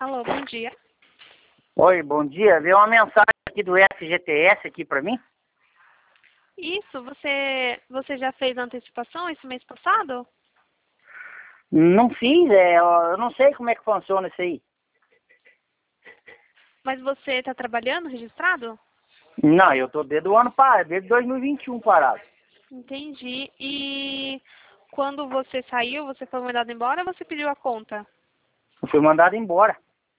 Alô, bom dia. Oi, bom dia. Veio uma mensagem aqui do FGTS aqui pra mim? Isso, você já fez a antecipação esse mês passado? Não fiz, eu não sei como é que funciona isso aí. Mas você está trabalhando registrado? Não, eu tô desde o ano parado, desde 2021 parado. Entendi. E quando você saiu, você foi mandado embora ou você pediu a conta? Eu fui mandado embora.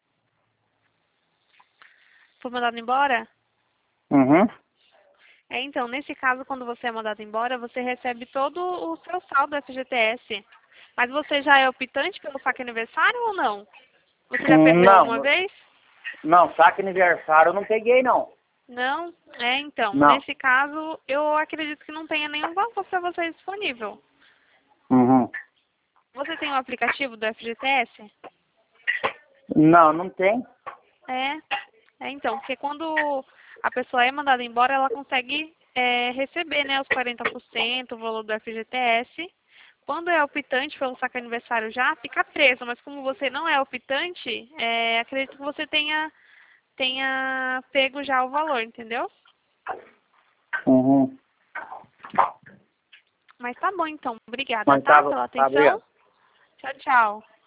Foi mandado embora? Uhum. Então, nesse caso, quando você é mandado embora, você recebe todo o seu saldo do FGTS. Mas você já é optante pelo saque aniversário ou não? Você já pegou alguma Não, vez? não, saque aniversário eu não peguei não. Não? Então, Não. nesse caso, eu acredito que não tenha nenhum valor para você disponível. Uhum. Você tem o aplicativo do FGTS? Não, não tem. Então, porque quando a pessoa é mandada embora, ela consegue receber, né, os 40%, o valor do FGTS. Quando é optante pelo saque aniversário já, fica preso, mas como você não é optante, acredito que você tenha pego já o valor, entendeu? Uhum. Mas tá bom então, obrigada, Mas tá, tá, pela tá, obrigado. atenção. Tchau, tchau.